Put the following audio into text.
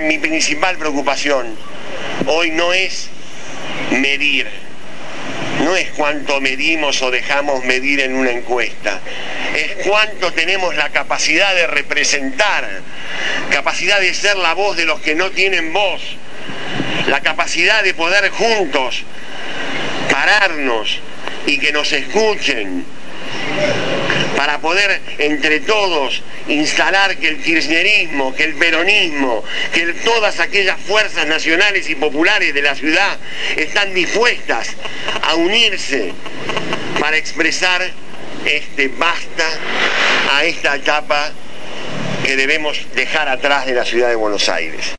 Mi principal preocupación hoy no es medir, no es cuánto medimos o dejamos medir en una encuesta, es cuánto tenemos la capacidad de representar, capacidad de ser la voz de los que no tienen voz, la capacidad de poder juntos pararnos y que nos escuchen, para poder entre todos instalar que el kirchnerismo, que el peronismo, que todas aquellas fuerzas nacionales y populares de la ciudad están dispuestas a unirse para expresar este basta a esta etapa que debemos dejar atrás de la ciudad de Buenos Aires.